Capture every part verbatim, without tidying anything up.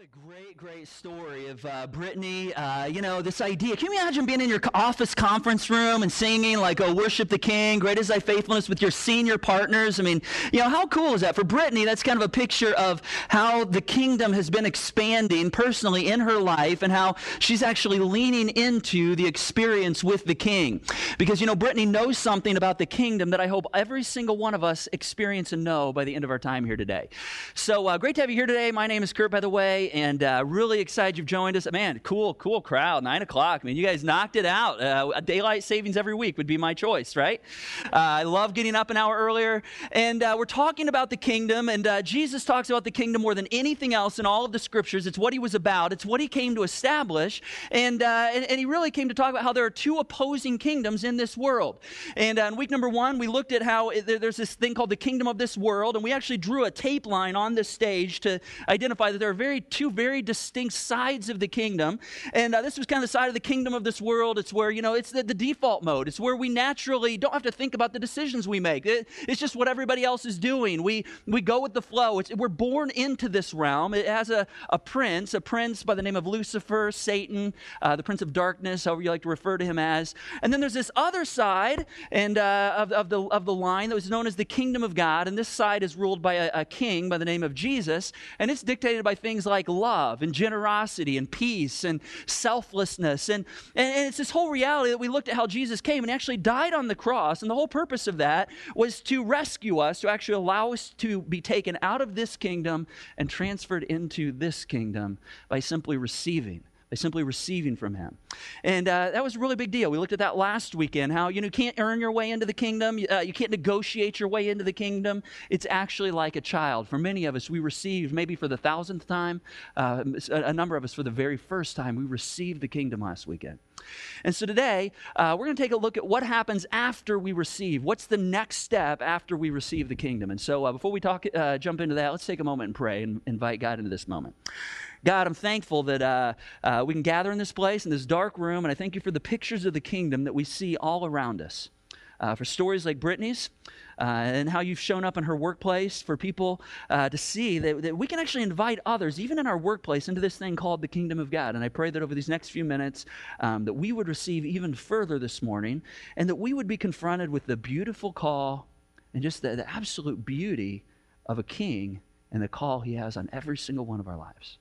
a great, great story of uh, Brittany. Uh, you know, this idea. Can you imagine being in your office conference room and singing like, "Oh, worship the King, great is thy faithfulness," with your senior partners? I mean, you know, how cool is that? For Brittany, that's kind of a picture of how the kingdom has been expanding personally in her life and how she's actually leaning into the experience with the King. Because, you know, Brittany knows something about the kingdom that I hope every single one of us experience and know by the end of our time here today. So uh, great to have you here today. My name is Kurt, by the way, and uh, really excited you've joined us. Man, cool, cool crowd, nine o'clock. I mean, you guys knocked it out. Uh, daylight savings every week would be my choice, right? Uh, I love getting up an hour earlier, and uh, we're talking about the kingdom, and uh, Jesus talks about the kingdom more than anything else in all of the scriptures. It's what he was about. It's what he came to establish, and, uh, and, and he really came to talk about how there are two opposing kingdoms in this world. And uh, in week number one, we looked at how it, there's this thing called the kingdom of this world, and we actually drew a tape line on this stage to identify that there are very two very distinct sides of the kingdom. And uh, this was kind of the side of the kingdom of this world. It's where, you know, it's the, the default mode. It's where we naturally don't have to think about the decisions we make. It, it's just what everybody else is doing. We we go with the flow. It's, we're born into this realm. It has a, a prince, a prince by the name of Lucifer, Satan, uh, the prince of darkness, however you like to refer to him as. And then there's this other side and uh, of, of, the, of the line that was known as the kingdom of God. And this side is ruled by a, a king by the name of Jesus. And it's dictated by things like love and generosity and peace and selflessness. And, and, and it's this whole reality that we looked at how Jesus came and actually died on the cross. And the whole purpose of that was to rescue us, to actually allow us to be taken out of this kingdom and transferred into this kingdom by simply receiving. By simply receiving from him. And uh, that was a really big deal. We looked at that last weekend, how you know, you can't earn your way into the kingdom. Uh, you can't negotiate your way into the kingdom. It's actually like a child. For many of us, we received, maybe for the thousandth time, uh, a number of us for the very first time, we received the kingdom last weekend. And so today, uh, we're going to take a look at what happens after we receive. What's the next step after we receive the kingdom? And so uh, before we talk, uh, jump into that, let's take a moment and pray and invite God into this moment. God, I'm thankful that uh, uh, we can gather in this place, in this dark room, and I thank you for the pictures of the kingdom that we see all around us. Uh, for stories like Brittany's, uh, and how you've shown up in her workplace, for people uh, to see that, that we can actually invite others, even in our workplace, into this thing called the kingdom of God. And I pray that over these next few minutes, um, that we would receive even further this morning, and that we would be confronted with the beautiful call and just the, the absolute beauty of a king and the call he has on every single one of our lives.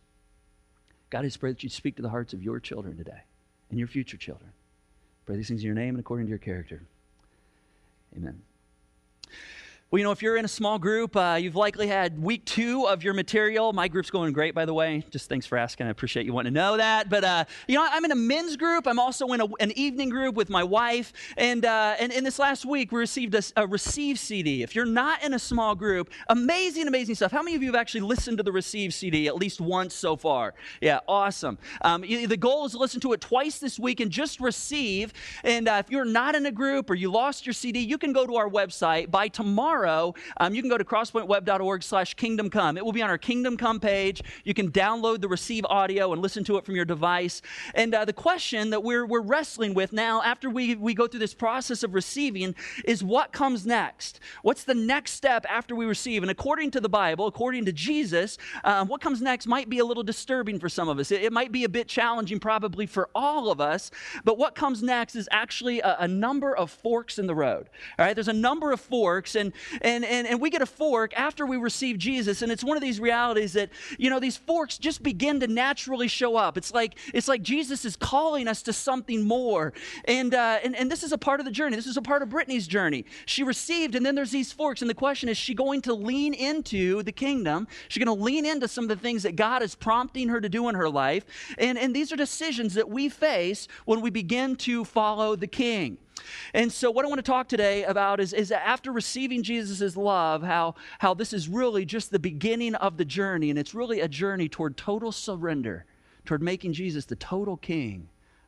God, I just pray that you'd speak to the hearts of your children today and your future children. Pray these things in your name and according to your character. Amen. Well, you know, if you're in a small group, uh, you've likely had week two of your material. My group's going great, by the way. Just thanks for asking. I appreciate you wanting to know that. But, uh, you know, I'm in a men's group. I'm also in a, an evening group with my wife. And, uh, and in this last week, we received a, a Receive C D. If you're not in a small group, amazing, amazing stuff. How many of you have actually listened to the Receive C D at least once so far? Yeah, awesome. Um, you, the goal is to listen to it twice this week and just receive. And uh, if you're not in a group or you lost your C D, you can go to our website. By tomorrow, Um, you can go to crosspointweb.org slash kingdom come. It will be on our Kingdom Come page. You can download the Receive audio and listen to it from your device. And uh, the question that we're we're wrestling with now, after we, we go through this process of receiving, is what comes next? What's the next step after we receive? And according to the Bible, according to Jesus, um, what comes next might be a little disturbing for some of us. It, it might be a bit challenging probably for all of us. But what comes next is actually a, a number of forks in the road. All right, there's a number of forks, and And, and and we get a fork after we receive Jesus, and it's one of these realities that, you know, these forks just begin to naturally show up. It's like it's like Jesus is calling us to something more, and uh, and and this is a part of the journey. This is a part of Brittany's journey. She received, and then there's these forks, and the question is: she going to lean into the kingdom? She's going to lean into some of the things that God is prompting her to do in her life, and and these are decisions that we face when we begin to follow the King. And so what I want to talk today about is, is after receiving Jesus' love, how, how this is really just the beginning of the journey, and it's really a journey toward total surrender, toward making Jesus the total king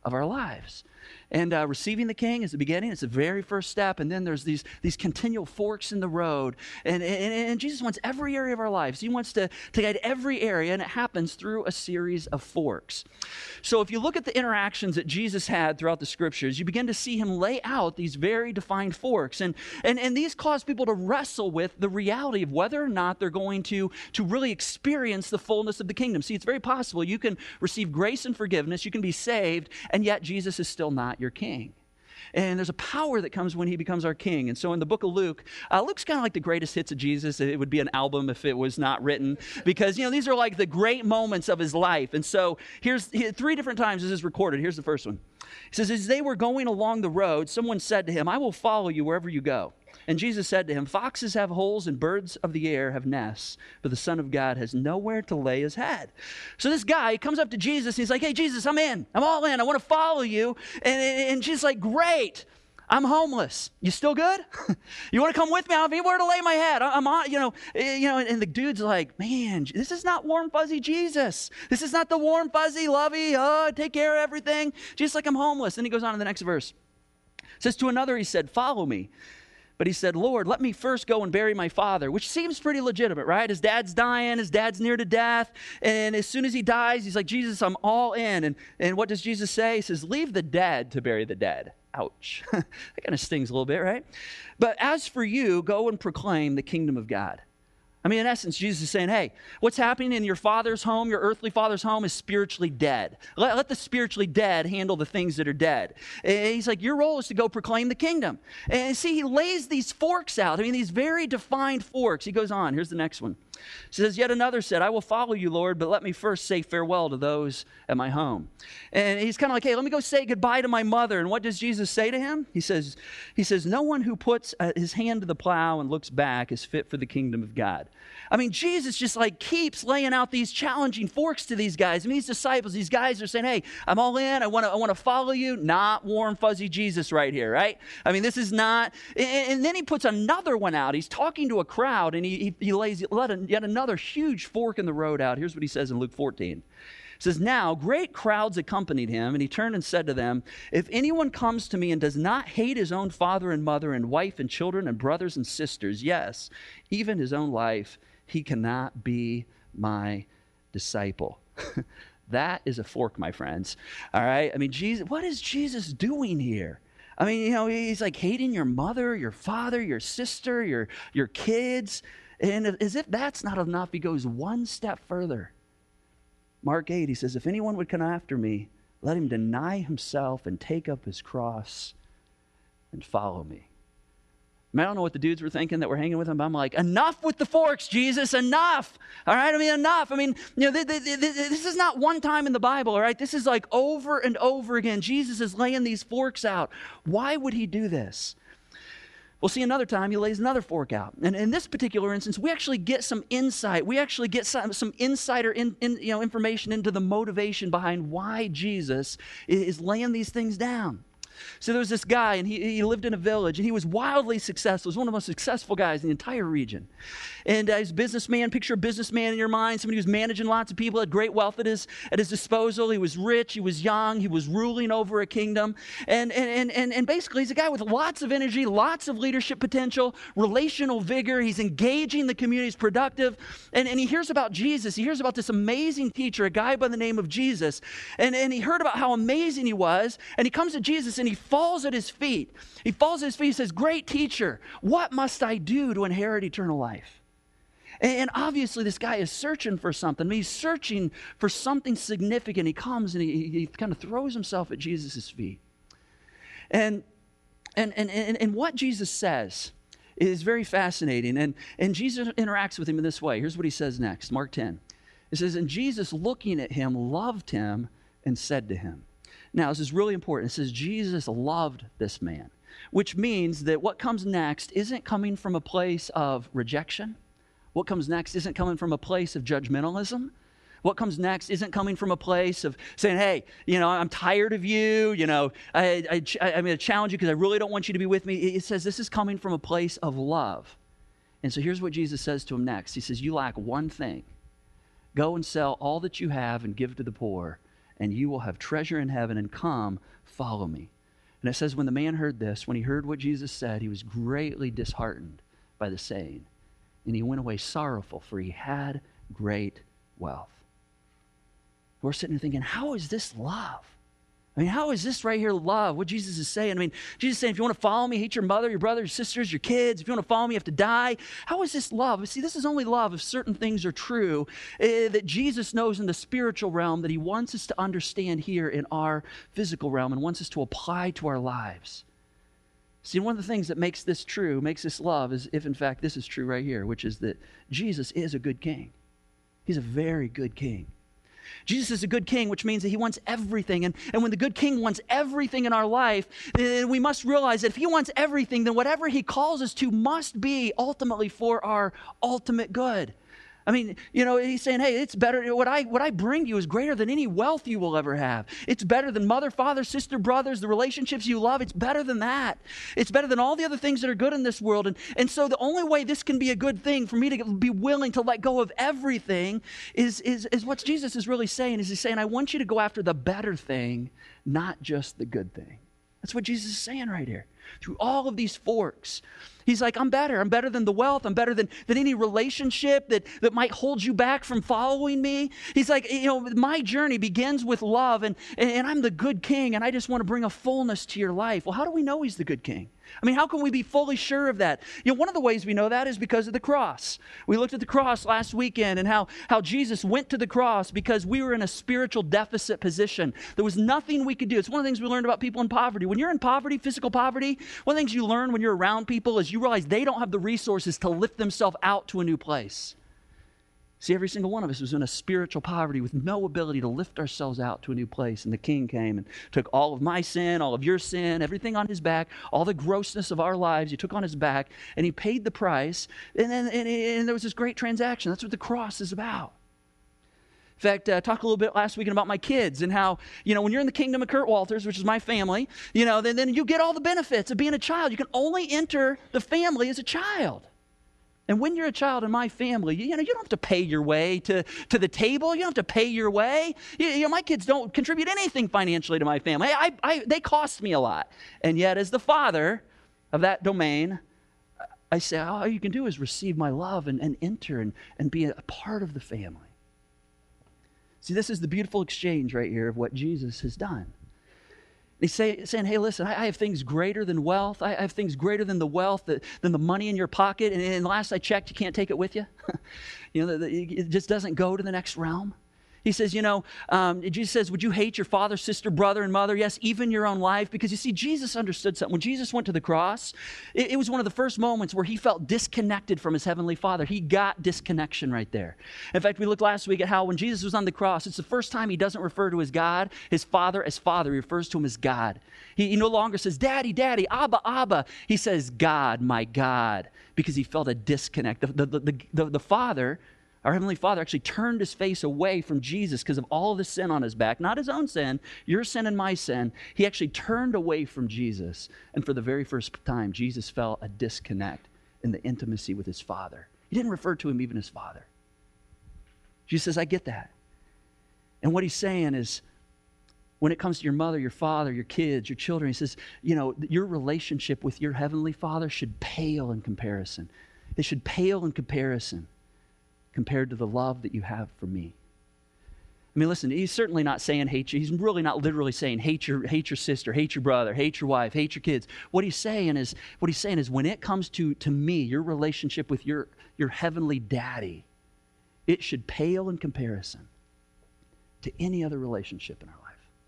of our lives. And uh, receiving the King is the beginning. It's the very first step. And then there's these, these continual forks in the road. And, and, and Jesus wants every area of our lives. He wants to, to guide every area, and it happens through a series of forks. So if you look at the interactions that Jesus had throughout the Scriptures, you begin to see him lay out these very defined forks. And, and, and these cause people to wrestle with the reality of whether or not they're going to, to really experience the fullness of the kingdom. See, it's very possible you can receive grace and forgiveness, you can be saved, and yet Jesus is still not your king. And there's a power that comes when he becomes our king. And so in the book of Luke, uh, Luke's kind of like the greatest hits of Jesus. It would be an album if it was not written, because, you know, these are like the great moments of his life. And so here's he, three different times this is recorded. Here's the first one. He says, as they were going along the road, someone said to him, I will follow you wherever you go. And Jesus said to him, foxes have holes and birds of the air have nests, but the Son of God has nowhere to lay his head. So this guy, he comes up to Jesus and he's like, hey, Jesus, I'm in. I'm all in. I want to follow you. And, and Jesus is like, great. I'm homeless. You still good? You want to come with me? I don't have anywhere to lay my head. I'm on, you know, you know, and the dude's like, man, this is not warm, fuzzy Jesus. This is not the warm, fuzzy, lovey, oh, take care of everything. Jesus like, I'm homeless. And he goes on in the next verse. It says to another, he said, follow me. But he said, Lord, let me first go and bury my father, which seems pretty legitimate, right? His dad's dying, his dad's near to death. And as soon as he dies, he's like, Jesus, I'm all in. And, and what does Jesus say? He says, leave the dead to bury the dead. Ouch. That kind of stings a little bit, right? But as for you, go and proclaim the kingdom of God. I mean, in essence, Jesus is saying, hey, what's happening in your father's home, your earthly father's home, is spiritually dead. Let, let the spiritually dead handle the things that are dead. And he's like, your role is to go proclaim the kingdom. And see, he lays these forks out. I mean, these very defined forks. He goes on. Here's the next one. He says, yet another said, I will follow you, Lord, but let me first say farewell to those at my home. And he's kind of like, hey, let me go say goodbye to my mother. And what does Jesus say to him? He says, he says, no one who puts uh, his hand to the plow and looks back is fit for the kingdom of God. I mean, Jesus just like keeps laying out these challenging forks to these guys. I mean, these disciples, these guys are saying, hey, I'm all in. I want to I want to follow you. Not warm, fuzzy Jesus right here, right? I mean, this is not. And, and then he puts another one out. He's talking to a crowd, and he, he, he lays yet another huge fork in the road out. Here's what he says in Luke fourteen. It says, now great crowds accompanied him, and he turned and said to them, if anyone comes to me and does not hate his own father and mother and wife and children and brothers and sisters, yes, even his own life, he cannot be my disciple. That is a fork, my friends. All right? I mean, Jesus, what is Jesus doing here? I mean, you know, he's like hating your mother, your father, your sister, your, your kids. And as if that's not enough, he goes one step further. Mark eight, he says, if anyone would come after me, let him deny himself and take up his cross and follow me. I, mean, I don't know what the dudes were thinking that were hanging with him, but I'm like, enough with the forks, Jesus, enough. All right, I mean, enough. I mean, you know, th- th- th- this is not one time in the Bible, all right? This is like over and over again. Jesus is laying these forks out. Why would he do this? We'll see another time he lays another fork out. And in this particular instance, we actually get some insight. We actually get some, some insider in, in, you know, information into the motivation behind why Jesus is laying these things down. So there was this guy, and he, he lived in a village, and he was wildly successful. He was one of the most successful guys in the entire region. And uh, he's a businessman. Picture a businessman in your mind, somebody who's managing lots of people, had great wealth at his at his disposal. He was rich. He was young. He was ruling over a kingdom. And, and, and, and basically, he's a guy with lots of energy, lots of leadership potential, relational vigor. He's engaging the community. He's productive. And, and he hears about Jesus. He hears about this amazing teacher, a guy by the name of Jesus. And, and he heard about how amazing he was. And he comes to Jesus, and he falls at his feet. He falls at his feet. He says, great teacher, what must I do to inherit eternal life? And obviously this guy is searching for something. He's searching for something significant. He comes and he, he kind of throws himself at Jesus' feet. And, and, and, and, and what Jesus says is very fascinating. And, and Jesus interacts with him in this way. Here's what he says next, Mark ten. It says, and Jesus looking at him loved him and said to him. Now this is really important. It says Jesus loved this man, which means that what comes next isn't coming from a place of rejection. What comes next isn't coming from a place of judgmentalism. What comes next isn't coming from a place of saying, hey, you know, I'm tired of you. You know, I, I, I, I'm going to challenge you because I really don't want you to be with me. It says this is coming from a place of love. And so here's what Jesus says to him next. He says, you lack one thing. Go and sell all that you have and give to the poor, and you will have treasure in heaven, and come, follow me. And it says, when the man heard this, when he heard what Jesus said, he was greatly disheartened by the saying, and he went away sorrowful, for he had great wealth. We're sitting there thinking, how is this love? I mean, how is this right here love? What Jesus is saying. I mean, Jesus is saying, if you want to follow me, hate your mother, your brother, your sisters, your kids. If you want to follow me, you have to die. How is this love? See, this is only love if certain things are true uh, that Jesus knows in the spiritual realm that he wants us to understand here in our physical realm and wants us to apply to our lives. See, one of the things that makes this true, makes this love, is if in fact this is true right here, which is that Jesus is a good king. He's a very good king. Jesus is a good king, which means that he wants everything. And, and when the good king wants everything in our life, then we must realize that if he wants everything, then whatever he calls us to must be ultimately for our ultimate good. I mean, you know, he's saying, hey, it's better. What I what I bring to you is greater than any wealth you will ever have. It's better than mother, father, sister, brothers, the relationships you love. It's better than that. It's better than all the other things that are good in this world. And, and so the only way this can be a good thing for me to be willing to let go of everything is, is, is what Jesus is really saying. Is he's saying, I want you to go after the better thing, not just the good thing. That's what Jesus is saying right here. Through all of these forks, he's like, I'm better. I'm better than the wealth. I'm better than, than any relationship that, that might hold you back from following me. He's like, you know, my journey begins with love, and, and I'm the good king, and I just want to bring a fullness to your life. Well, how do we know he's the good king? I mean, how can we be fully sure of that? You know, one of the ways we know that is because of the cross. We looked at the cross last weekend and how, how Jesus went to the cross because we were in a spiritual deficit position. There was nothing we could do. It's one of the things we learned about people in poverty. When you're in poverty, physical poverty, one of the things you learn when you're around people is you realize they don't have the resources to lift themselves out to a new place. See, every single one of us was in a spiritual poverty with no ability to lift ourselves out to a new place. And the king came and took all of my sin, all of your sin, everything on his back, all the grossness of our lives, he took on his back, and he paid the price. And then and, and there was this great transaction. That's what the cross is about. In fact, I uh, talked a little bit last weekend about my kids and how, you know, when you're in the kingdom of Kurt Walters, which is my family, you know, then, then you get all the benefits of being a child. You can only enter the family as a child. And when you're a child in my family, you know, you don't have to pay your way to, to the table. You don't have to pay your way. You, you know, my kids don't contribute anything financially to my family. I, I, they cost me a lot. And yet, as the father of that domain, I say, all you can do is receive my love and, and enter and, and be a part of the family. See, this is the beautiful exchange right here of what Jesus has done. He's say, saying, hey, listen, I, I have things greater than wealth. I, I have things greater than the wealth, that, than the money in your pocket. And, and last I checked, you can't take it with you. you know, the, the, it just doesn't go to the next realm. He says, you know, um, Jesus says, would you hate your father, sister, brother, and mother? Yes, even your own life. Because you see, Jesus understood something. When Jesus went to the cross, it, it was one of the first moments where he felt disconnected from his heavenly Father. He got disconnection right there. In fact, we looked last week at how when Jesus was on the cross, it's the first time he doesn't refer to his God, his Father, as Father. He refers to him as God. He, he no longer says, Daddy, Daddy, Abba, Abba. He says, God, my God, because he felt a disconnect. The, the, the, the, the Father, our Heavenly Father, actually turned his face away from Jesus because of all of the sin on his back. Not his own sin, your sin and my sin. He actually turned away from Jesus. And for the very first time, Jesus felt a disconnect in the intimacy with his Father. He didn't refer to him even as Father. Jesus says, I get that. And what he's saying is, when it comes to your mother, your father, your kids, your children, he says, you know, your relationship with your Heavenly Father should pale in comparison. It should pale in comparison. compared to the love that you have for me. I mean, listen, he's certainly not saying hate you. He's really not literally saying hate your hate your sister, hate your brother, hate your wife, hate your kids. What he's saying is, what he's saying is when it comes to, to me, your relationship with your, your heavenly daddy, it should pale in comparison to any other relationship in our life.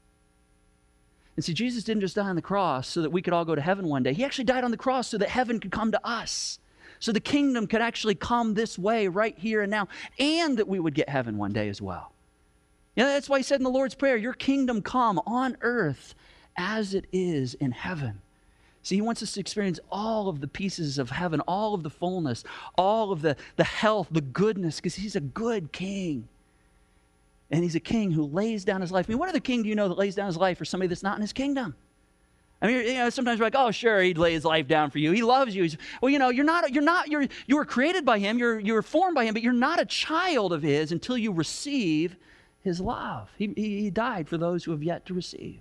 And see, Jesus didn't just die on the cross so that we could all go to heaven one day. He actually died on the cross so that heaven could come to us. So the kingdom could actually come this way right here and now, and that we would get heaven one day as well. You know, that's why he said in the Lord's Prayer, your kingdom come on earth as it is in heaven. See, he wants us to experience all of the pieces of heaven, all of the fullness, all of the, the health, the goodness, because he's a good king. And he's a king who lays down his life. I mean, what other king do you know that lays down his life for somebody that's not in his kingdom? I mean, you know, sometimes we're like, oh, sure, he'd lay his life down for you. He loves you. He's, well, you know, you're not, you're not, you're, you were created by him. You're, you were formed by him, but you're not a child of his until you receive his love. He, he died for those who have yet to receive.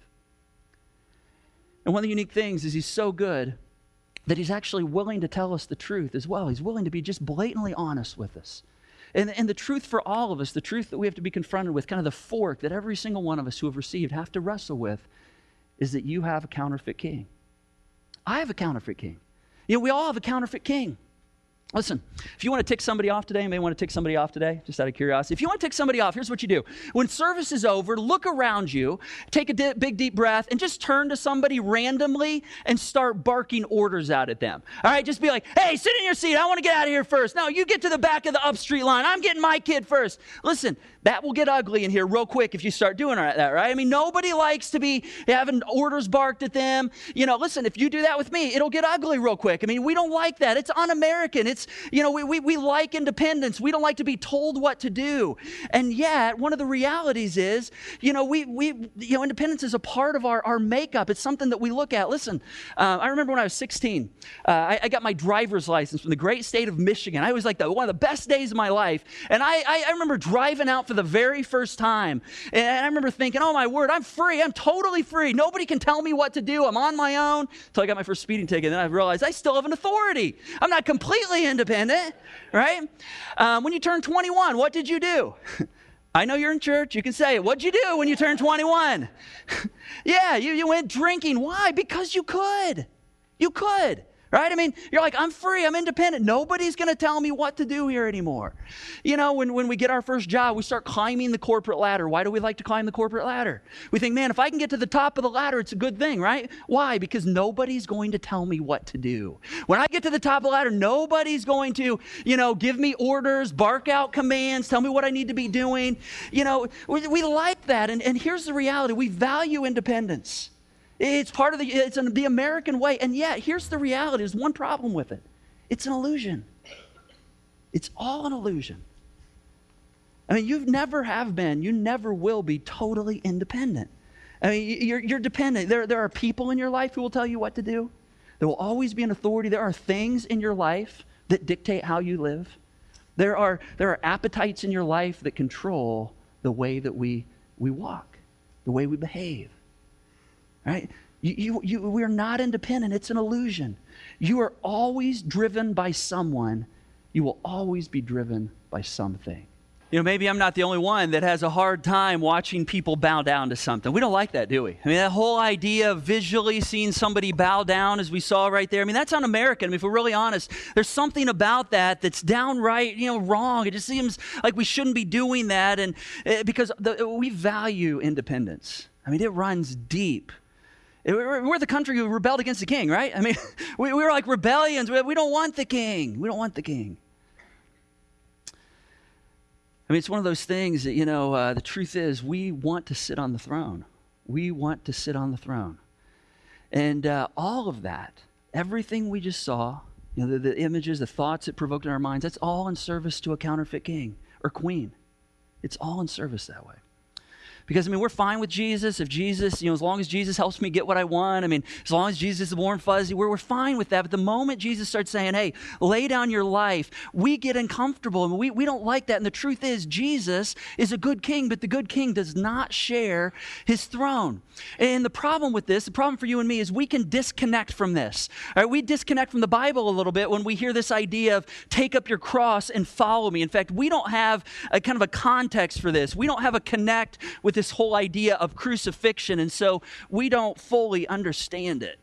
And one of the unique things is he's so good that he's actually willing to tell us the truth as well. He's willing to be just blatantly honest with us. And, and the truth for all of us, the truth that we have to be confronted with, kind of the fork that every single one of us who have received have to wrestle with, is that you have a counterfeit king. I have a counterfeit king. You know, we all have a counterfeit king. Listen, if you want to tick somebody off today, you may want to tick somebody off today, just out of curiosity. If you want to tick somebody off, here's what you do. When service is over, look around you, take a di- big, deep breath, and just turn to somebody randomly and start barking orders out at them. All right, just be like, hey, sit in your seat. I want to get out of here first. No, you get to the back of the up street line. I'm getting my kid first. Listen, that will get ugly in here real quick if you start doing that, right? I mean, nobody likes to be having orders barked at them. You know, listen, if you do that with me, it'll get ugly real quick. I mean, we don't like that. It's un-American. It's, you know, we, we, we like independence. We don't like to be told what to do. And yet, one of the realities is, you know, we, we you know, independence is a part of our, our makeup. It's something that we look at. Listen, uh, I remember when I was sixteen, uh, I, I got my driver's license from the great state of Michigan. I was like the, one of the best days of my life. And I, I, I remember driving out for the very first time. And I remember thinking, oh my word, I'm free. I'm totally free. Nobody can tell me what to do. I'm on my own. Until I got my first speeding ticket. And then I realized I still have an authority. I'm not completely independent, right? Um, when you turn twenty-one, what did you do? I know you're in church. You can say it. What'd you do when you turned twenty-one? Yeah, you, you went drinking. Why? Because you could. You could. Right? I mean, you're like, I'm free, I'm independent. Nobody's going to tell me what to do here anymore. You know, when, when we get our first job, we start climbing the corporate ladder. Why do we like to climb the corporate ladder? We think, man, if I can get to the top of the ladder, it's a good thing, right? Why? Because nobody's going to tell me what to do. When I get to the top of the ladder, nobody's going to, you know, give me orders, bark out commands, tell me what I need to be doing. You know, we, we like that. And, and here's the reality. We value independence. It's part of the, it's an, the American way. And yet, here's the reality. There's one problem with it. It's an illusion. It's all an illusion. I mean, you never have been, you never will be totally independent. I mean, you're, you're dependent. There, there are people in your life who will tell you what to do. There will always be an authority. There are things in your life that dictate how you live. There are, there are appetites in your life that control the way that we, we walk, the way we behave. Right? You, you, you, we're not independent. It's an illusion. You are always driven by someone. You will always be driven by something. You know, maybe I'm not the only one that has a hard time watching people bow down to something. We don't like that, do we? I mean, that whole idea of visually seeing somebody bow down, as we saw right there, I mean, that's un-American. I mean, if we're really honest, there's something about that that's downright, you know, wrong. It just seems like we shouldn't be doing that, and uh, because the, we value independence. I mean, it runs deep. We're the country who rebelled against the king, right? I mean, we, we were like rebellions. We don't want the king. We don't want the king. I mean, it's one of those things that, you know, uh, the truth is we want to sit on the throne. We want to sit on the throne. And uh, all of that, everything we just saw, you know, the, the images, the thoughts it provoked in our minds, that's all in service to a counterfeit king or queen. It's all in service that way. Because, I mean, we're fine with Jesus. If Jesus, you know, as long as Jesus helps me get what I want, I mean, as long as Jesus is warm, fuzzy, we're, we're fine with that. But the moment Jesus starts saying, hey, lay down your life, we get uncomfortable. I mean, we, we don't like that. And the truth is, Jesus is a good king, but the good king does not share his throne. And the problem with this, the problem for you and me, is we can disconnect from this. All right, we disconnect from the Bible a little bit when we hear this idea of take up your cross and follow me. In fact, we don't have a kind of a context for this. We don't have a connect with this whole idea of crucifixion, and so we don't fully understand it.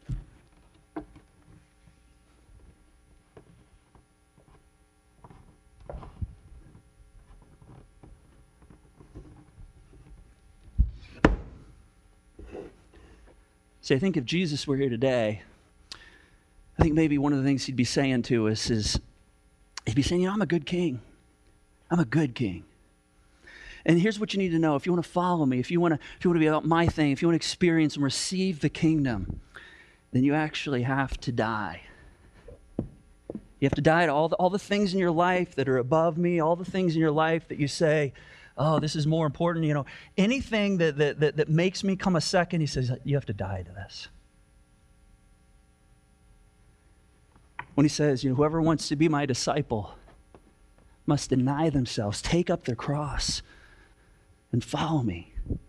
See, I think if Jesus were here today, I think maybe one of the things he'd be saying to us is, he'd be saying, you know, I'm a good king. I'm a good king. And here's what you need to know. If you want to follow me, if you want to, if you want to be about my thing, if you want to experience and receive the kingdom, then you actually have to die. You have to die to all the, all the things in your life that are above me, all the things in your life that you say, oh, this is more important. You know, anything that, that, that, that makes me come a second, he says, you have to die to this. When he says, you know, whoever wants to be my disciple must deny themselves, take up their cross, and follow me.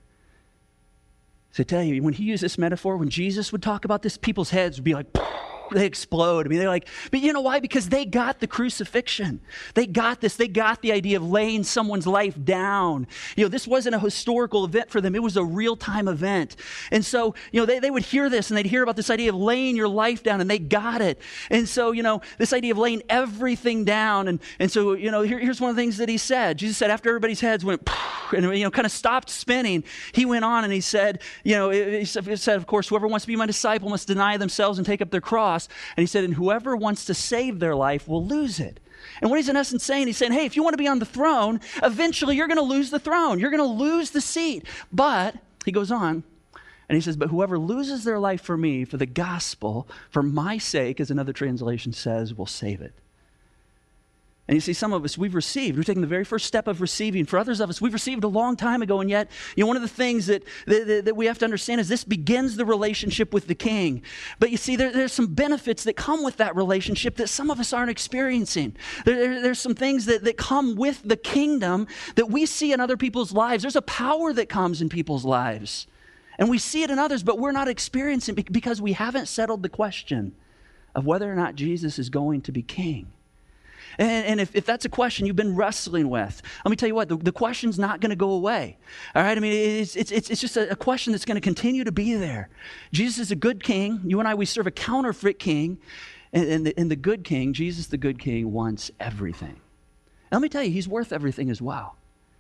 So I tell you, when he used this metaphor, when Jesus would talk about this, people's heads would be like, they explode. I mean, they're like, but you know why? Because they got the crucifixion. They got this. They got the idea of laying someone's life down. You know, this wasn't a historical event for them. It was a real-time event. And so, you know, they, they would hear this and they'd hear about this idea of laying your life down, and they got it. And so, you know, this idea of laying everything down. And, and so, you know, here, here's one of the things that he said. Jesus said, after everybody's heads went, and, you know, kind of stopped spinning, he went on and he said, you know, he said, of course, whoever wants to be my disciple must deny themselves and take up their cross. And he said, and whoever wants to save their life will lose it. And what he's in essence saying, he's saying, hey, if you want to be on the throne, eventually you're going to lose the throne. You're going to lose the seat. But, he goes on, and he says, but whoever loses their life for me, for the gospel, for my sake, as another translation says, will save it. And you see, some of us, we've received. We've taken the very first step of receiving. For others of us, we've received a long time ago. And yet, you know, one of the things that, that, that we have to understand is this begins the relationship with the King. But you see, there, there's some benefits that come with that relationship that some of us aren't experiencing. There, there, there's some things that, that come with the kingdom that we see in other people's lives. There's a power that comes in people's lives. And we see it in others, but we're not experiencing it because we haven't settled the question of whether or not Jesus is going to be king. And, and if, if that's a question you've been wrestling with, let me tell you what, the, the question's not going to go away. All right? I mean, it's, it's, it's just a, a question that's going to continue to be there. Jesus is a good king. You and I, we serve a counterfeit king. And, and, the, and the good king, Jesus the good king, wants everything. And let me tell you, he's worth everything as well.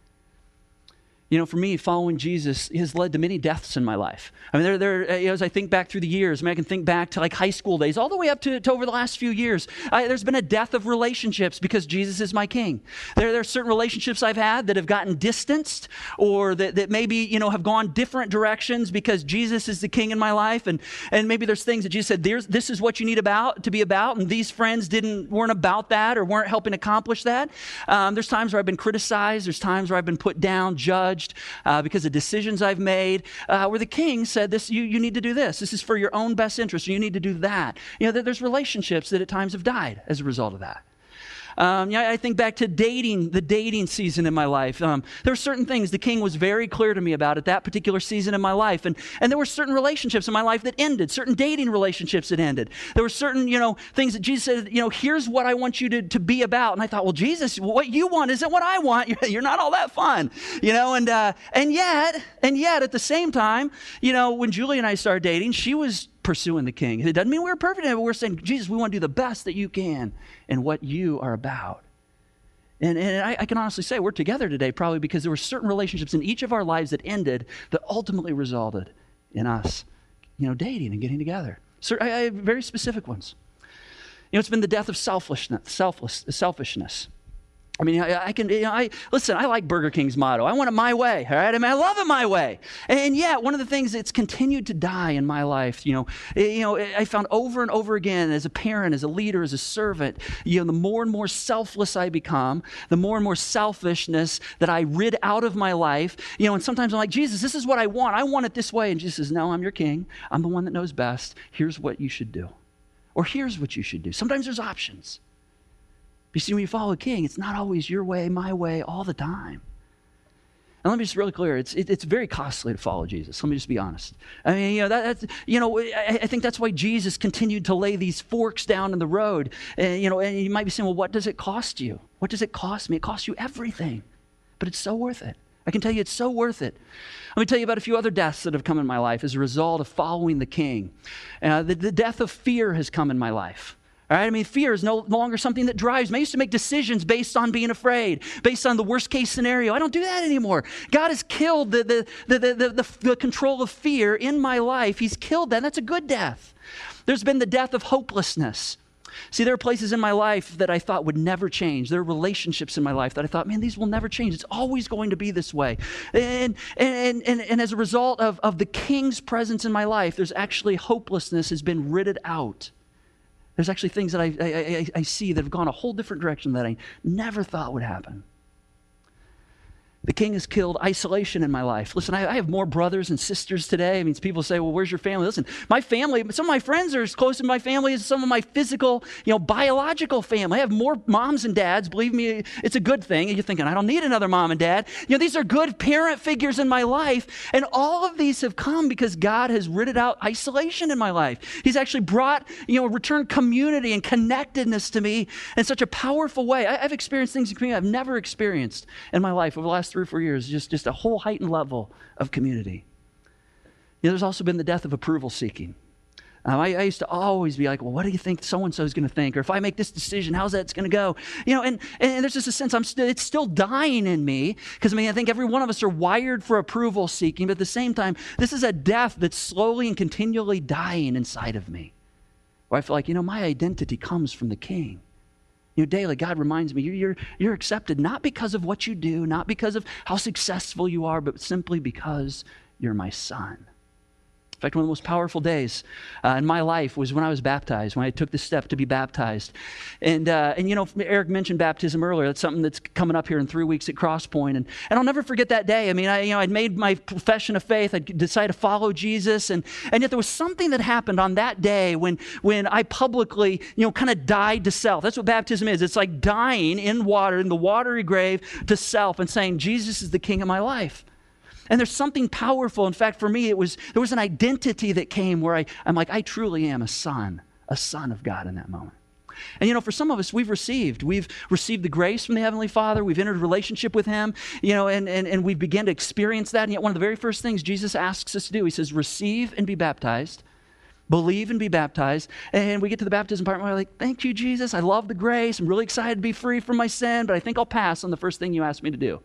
You know, for me, following Jesus has led to many deaths in my life. I mean, there, there, you know, as I think back through the years, I mean, I can think back to like high school days, all the way up to, to over the last few years. I, there's been a death of relationships because Jesus is my king. There, there are certain relationships I've had that have gotten distanced, or that, that maybe, you know, have gone different directions because Jesus is the king in my life. And, and maybe there's things that Jesus said, There's, this is what you need about to be about. And these friends didn't weren't about that or weren't helping accomplish that. Um, there's times where I've been criticized. There's times where I've been put down, judged. Uh, because of decisions I've made, uh, where the king said, "This you, you need to do this. This is for your own best interest. You need to do that." You know, there, there's relationships that at times have died as a result of that. Um, yeah, I think back to dating, the dating season in my life. Um, there were certain things the king was very clear to me about at that particular season in my life. And, and there were certain relationships in my life that ended, certain dating relationships that ended. There were certain, you know, things that Jesus said, you know, here's what I want you to, to be about. And I thought, well, Jesus, what you want isn't what I want. You're, you're not all that fun, you know, and, uh, and yet, and yet at the same time, you know, when Julie and I started dating, she was pursuing the king. It doesn't mean we're perfect, but we're saying, Jesus, we want to do the best that you can in what you are about. And, and I, I can honestly say we're together today probably because there were certain relationships in each of our lives that ended that ultimately resulted in us, you know, dating and getting together. So I, I have very specific ones. You know, it's been the death of selfishness, selfless, selfishness. I mean, I, I can, you know, I, listen, I like Burger King's motto. I want it my way, all right? I mean, I love it my way. And yet, one of the things that's continued to die in my life, you know, you know, I found over and over again as a parent, as a leader, as a servant, you know, the more and more selfless I become, the more and more selfishness that I rid out of my life, you know, and sometimes I'm like, Jesus, this is what I want. I want it this way. And Jesus says, no, I'm your king. I'm the one that knows best. Here's what you should do. Or here's what you should do. Sometimes there's options. You see, when you follow a king, it's not always your way, my way, all the time. And let me just be really clear, it's it, it's very costly to follow Jesus. Let me just be honest. I mean, you know, that, that's, you know, I, I think that's why Jesus continued to lay these forks down in the road. And, you know, and you might be saying, well, what does it cost you? What does it cost me? It costs you everything. But it's so worth it. I can tell you it's so worth it. Let me tell you about a few other deaths that have come in my life as a result of following the king. Uh, the, the death of fear has come in my life. All right, I mean, fear is no longer something that drives me. I used to make decisions based on being afraid, based on the worst case scenario. I don't do that anymore. God has killed the, the, the, the, the, the, the control of fear in my life. He's killed that. That's a good death. There's been the death of hopelessness. See, there are places in my life that I thought would never change. There are relationships in my life that I thought, man, these will never change. It's always going to be this way. And and and, and as a result of, of the king's presence in my life, there's actually hopelessness has been ridded out. There's actually things that I, I, I see that have gone a whole different direction that I never thought would happen. The king has killed isolation in my life. Listen, I, I have more brothers and sisters today. I mean, people say, well, where's your family? Listen, my family, some of my friends are as close to my family as some of my physical, you know, biological family. I have more moms and dads. Believe me, it's a good thing. And you're thinking, I don't need another mom and dad. You know, these are good parent figures in my life. And all of these have come because God has rooted out isolation in my life. He's actually brought, you know, returned community and connectedness to me in such a powerful way. I, I've experienced things in community I've never experienced in my life over the last three or four years, just, just a whole heightened level of community. You know, there's also been the death of approval seeking. Um, I, I used to always be like, well, what do you think so-and-so is going to think? Or if I make this decision, how's that going to go? You know, and, and there's just a sense I'm st- it's still dying in me because, I mean, I think every one of us are wired for approval seeking, but at the same time, this is a death that's slowly and continually dying inside of me. Where I feel like, you know, my identity comes from the King. You know, daily, God reminds me, you're, you're accepted not because of what you do, not because of how successful you are, but simply because you're my son. In fact, one of the most powerful days uh, in my life was when I was baptized, when I took the step to be baptized. And, uh, and you know, Eric mentioned baptism earlier. That's something that's coming up here in three weeks at Crosspoint. And, and I'll never forget that day. I mean, I, you know, I'd made my profession of faith. I decided to follow Jesus. And, and yet there was something that happened on that day when, when I publicly, you know, kind of died to self. That's what baptism is. It's like dying in water, in the watery grave to self and saying, Jesus is the King of my life. And there's something powerful. In fact, for me, it was there was an identity that came where I, I'm like, I truly am a son, a son of God in that moment. And you know, for some of us, we've received. We've received the grace from the Heavenly Father. We've entered a relationship with Him, you know, and, and, and we begin to experience that. And yet one of the very first things Jesus asks us to do, He says, receive and be baptized. Believe and be baptized. And we get to the baptism part, and we're like, thank you, Jesus. I love the grace. I'm really excited to be free from my sin, but I think I'll pass on the first thing you asked me to do.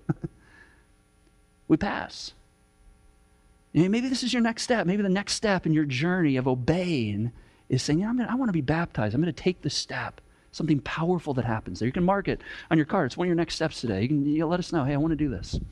We pass. And maybe this is your next step. Maybe the next step in your journey of obeying is saying, yeah, I'm gonna, I want to be baptized. I'm going to take this step. Something powerful that happens there. You can mark it on your card. It's one of your next steps today. You can you let us know, hey, I want to do this.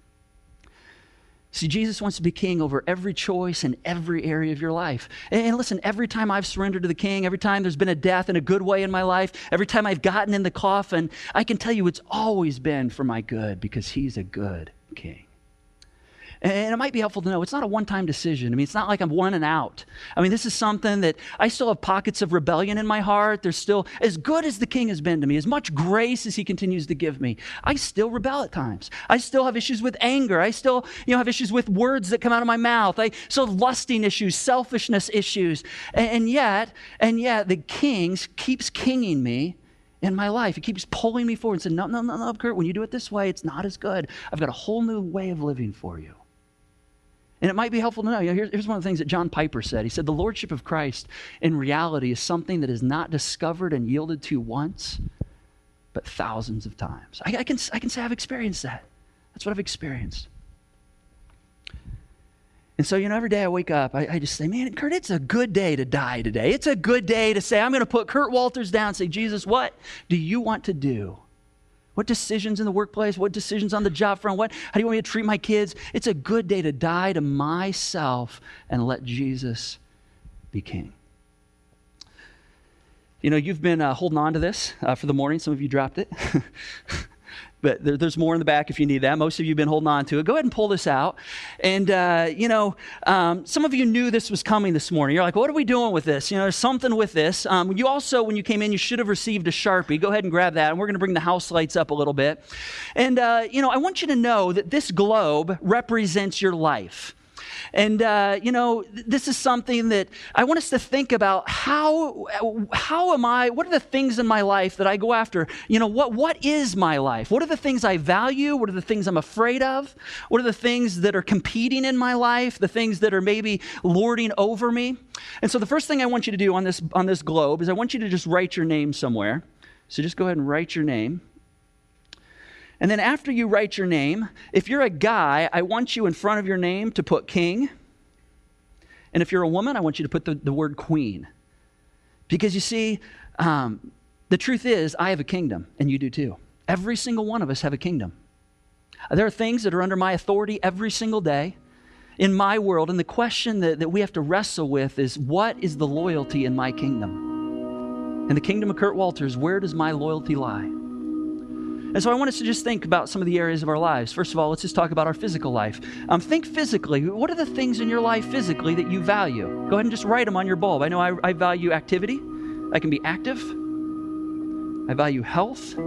See, Jesus wants to be king over every choice in every area of your life. And, and listen, every time I've surrendered to the King, every time there's been a death in a good way in my life, every time I've gotten in the coffin, I can tell you it's always been for my good because He's a good King. And it might be helpful to know it's not a one-time decision. I mean, it's not like I'm one and out. I mean, this is something that I still have pockets of rebellion in my heart. There's still, as good as the King has been to me, as much grace as He continues to give me, I still rebel at times. I still have issues with anger. I still, you know, have issues with words that come out of my mouth. I still have lusting issues, selfishness issues. And, and yet, and yet the King keeps kinging me in my life. He keeps pulling me forward and saying, no, no, no, no, Kurt, when you do it this way, it's not as good. I've got a whole new way of living for you. And it might be helpful to know, you know here's, here's one of the things that John Piper said. He said, the Lordship of Christ in reality is something that is not discovered and yielded to once, but thousands of times. I, I, can, I can say I've experienced that. That's what I've experienced. And so, you know, every day I wake up, I, I just say, man, Kurt, it's a good day to die today. It's a good day to say, I'm going to put Kurt Walters down and say, Jesus, what do you want to do? What decisions in the workplace? What decisions on the job front? What, how do you want me to treat my kids? It's a good day to die to myself and let Jesus be king. You know, you've been uh, holding on to this uh, for the morning. Some of you dropped it. But there, there's more in the back if you need that. Most of you have been holding on to it. Go ahead and pull this out. And, uh, you know, um, some of you knew this was coming this morning. You're like, what are we doing with this? You know, there's something with this. Um, you also, when you came in, you should have received a Sharpie. Go ahead and grab that. And we're going to bring the house lights up a little bit. And, uh, you know, I want you to know that this globe represents your life. And, uh, you know, th- this is something that I want us to think about. How, how am I, what are the things in my life that I go after? You know, what, what is my life? What are the things I value? What are the things I'm afraid of? What are the things that are competing in my life? The things that are maybe lording over me? And so the first thing I want you to do on this, on this globe is I want you to just write your name somewhere. So just go ahead and write your name. And then after you write your name, if you're a guy, I want you in front of your name to put king. And if you're a woman, I want you to put the, the word queen. Because you see, um, the truth is, I have a kingdom, and you do too. Every single one of us have a kingdom. There are things that are under my authority every single day in my world. And the question that, that we have to wrestle with is, what is the loyalty in my kingdom? In the kingdom of Kurt Walters, where does my loyalty lie? And so I want us to just think about some of the areas of our lives. First of all, let's just talk about our physical life. Um, think physically. What are the things in your life physically that you value? Go ahead and just write them on your bulb. I know I, I value activity. I can be active. I value health.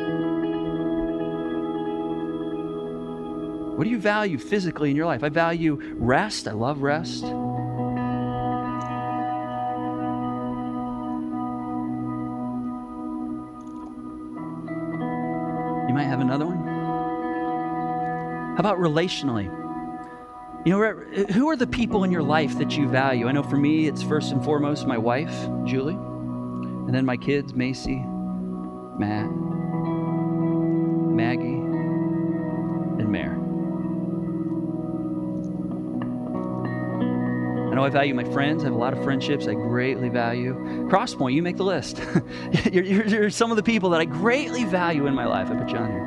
What do you value physically in your life? I value rest. I love rest. You might have another one. How about relationally? You know, who are the people in your life that you value? I know for me, it's first and foremost my wife, Julie, and then my kids, Macy, Matt, Maggie, and Mare. I know I value my friends. I have a lot of friendships I greatly value. Crosspoint, you make the list. you're, you're, you're some of the people that I greatly value in my life. I put you on here.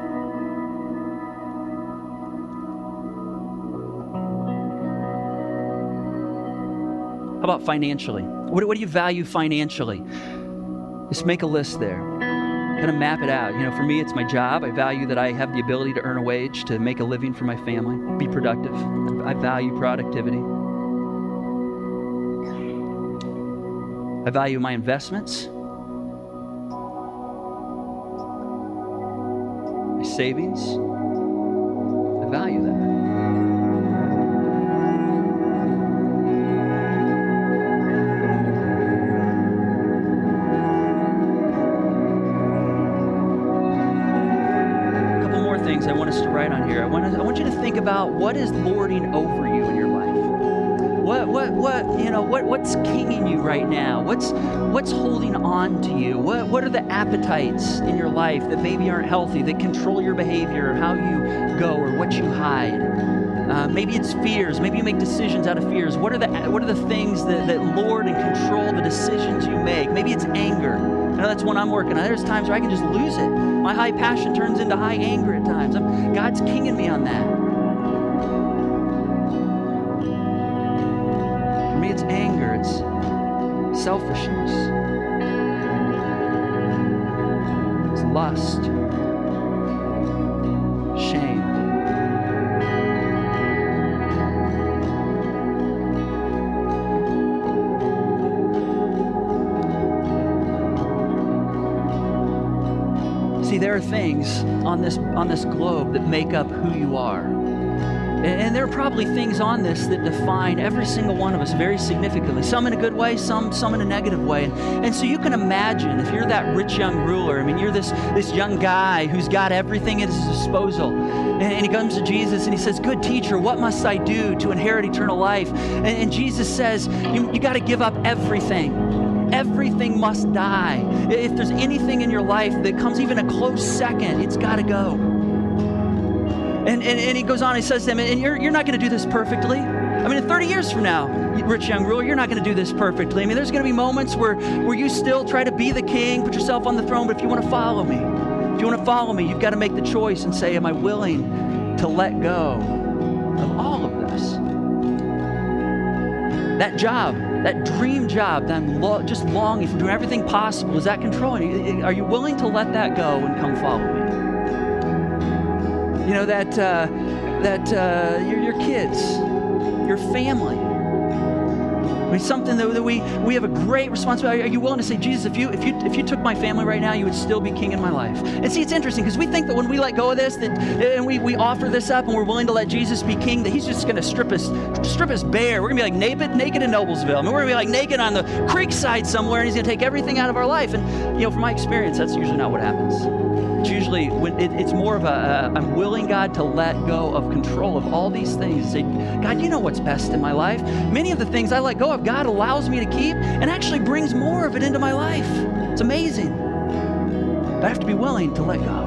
How about financially? What, what do you value financially? Just make a list there. Kind of map it out. You know, for me, it's my job. I value that I have the ability to earn a wage, to make a living for my family, be productive. I value productivity. I value my investments, my savings. I value that. A couple more things I want us to write on here. I want, to, I want you to think about what is lording over you in your life. What, what, what, you know, what, what's kinging you right now? What's, what's holding on to you? What, what are the appetites in your life that maybe aren't healthy, that control your behavior, or how you go, or what you hide? Uh, maybe it's fears. Maybe you make decisions out of fears. What are the, what are the things that, that lord and control the decisions you make? Maybe it's anger. I know that's one I'm working on. There's times where I can just lose it. My high passion turns into high anger at times. I'm, God's kinging me on that. For me, it's anger, it's selfishness, it's lust, shame. See, there are things on this on this globe that make up who you are. And there are probably things on this that define every single one of us very significantly. Some in a good way, some some in a negative way. And, and so you can imagine if you're that rich young ruler, I mean, you're this, this young guy who's got everything at his disposal. And, and he comes to Jesus and he says, "Good teacher, what must I do to inherit eternal life?" And, and Jesus says, you, you got to give up everything. Everything must die. If there's anything in your life that comes even a close second, it's got to go. And, and and he goes on, he says to him, and you're, you're not going to do this perfectly. I mean, in thirty years from now, rich young ruler, you're not going to do this perfectly. I mean, there's going to be moments where, where you still try to be the king, put yourself on the throne, but if you want to follow me, if you want to follow me, you've got to make the choice and say, am I willing to let go of all of this? That job, that dream job that I'm lo- just longing for, doing everything possible, is that controlling you? Are you willing to let that go and come follow me? You know, that uh, that uh, your, your kids, your family. I mean, something that, that we, we have a great responsibility. Are you willing to say, Jesus, if you if you if you took my family right now, you would still be king in my life? And see, it's interesting because we think that when we let go of this, that and we, we offer this up and we're willing to let Jesus be king, that he's just going to strip us strip us bare. We're going to be like naked, naked in Noblesville. I mean, we're going to be like naked on the creek side somewhere, and he's going to take everything out of our life. And, you know, from my experience, that's usually not what happens. It's usually, when it, it's more of a, uh, I'm willing, God, to let go of control of all these things. Say, God, you know what's best in my life. Many of the things I let go of, God allows me to keep and actually brings more of it into my life. It's amazing. But I have to be willing to let go.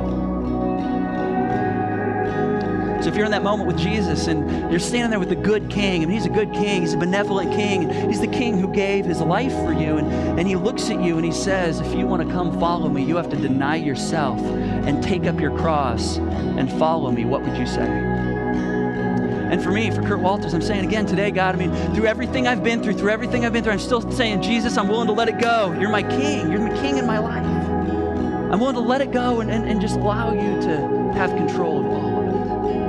So if you're in that moment with Jesus and you're standing there with the good king, and he's a good king, he's a benevolent king, he's the king who gave his life for you, and, and he looks at you and he says, if you want to come follow me, you have to deny yourself and take up your cross and follow me. What would you say? And for me, for Kurt Walters, I'm saying again today, God, I mean, through everything I've been through, through everything I've been through, I'm still saying, Jesus, I'm willing to let it go. You're my king. You're the king in my life. I'm willing to let it go and, and, and just allow you to have control of all of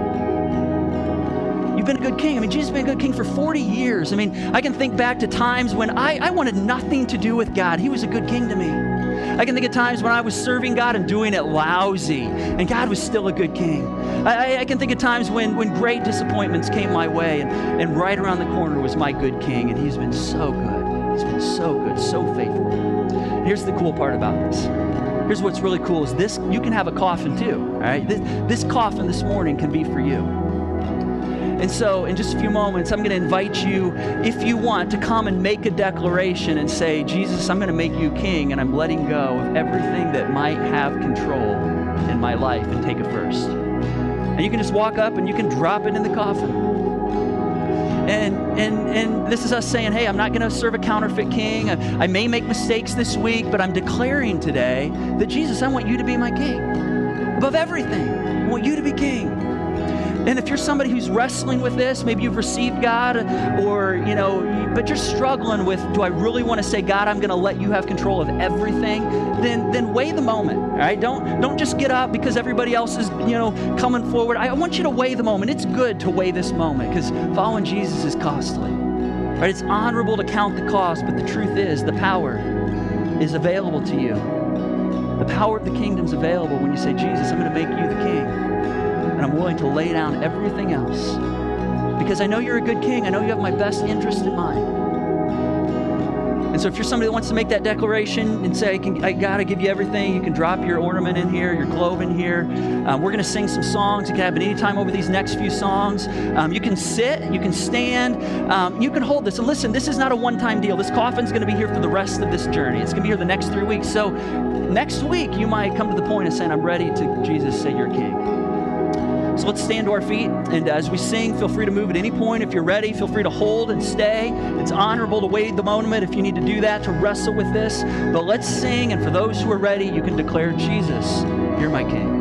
it. You've been a good king. I mean, Jesus has been a good king for forty years. I mean, I can think back to times when I, I wanted nothing to do with God. He was a good king to me. I can think of times when I was serving God and doing it lousy, and God was still a good king. I, I, I can think of times when, when great disappointments came my way, and, and right around the corner was my good king, and he's been so good. He's been so good, so faithful. And here's the cool part about this. Here's what's really cool is this, you can have a coffin too, all right? This, this coffin this morning can be for you. And so in just a few moments, I'm going to invite you, if you want, to come and make a declaration and say, Jesus, I'm going to make you king, and I'm letting go of everything that might have control in my life and take it first. And you can just walk up and you can drop it in the coffin. And and and this is us saying, hey, I'm not going to serve a counterfeit king. I, I may make mistakes this week, but I'm declaring today that, Jesus, I want you to be my king. Above everything, I want you to be king. And if you're somebody who's wrestling with this, maybe you've received God, or, you know, but you're struggling with, do I really want to say, God, I'm going to let you have control of everything? Then then weigh the moment, all right? Don't, don't just get up because everybody else is, you know, coming forward. I want you to weigh the moment. It's good to weigh this moment because following Jesus is costly, right? It's honorable to count the cost, but the truth is the power is available to you. The power of the kingdom is available when you say, Jesus, I'm going to make you the king. And I'm willing to lay down everything else because I know you're a good king. I know you have my best interest in mind. And so if you're somebody that wants to make that declaration and say, I, can, I got to give you everything, you can drop your ornament in here, your clove in here. Um, we're going to sing some songs. It can happen anytime over these next few songs. Um, you can sit, you can stand, um, you can hold this. And listen, this is not a one-time deal. This coffin's going to be here for the rest of this journey. It's going to be here the next three weeks. So next week, you might come to the point of saying, I'm ready to, Jesus, say you're king. So let's stand to our feet, and as we sing, feel free to move at any point. If you're ready, feel free to hold and stay. It's honorable to wait the moment if you need to do that, to wrestle with this. But let's sing, and for those who are ready, you can declare, Jesus, you're my king.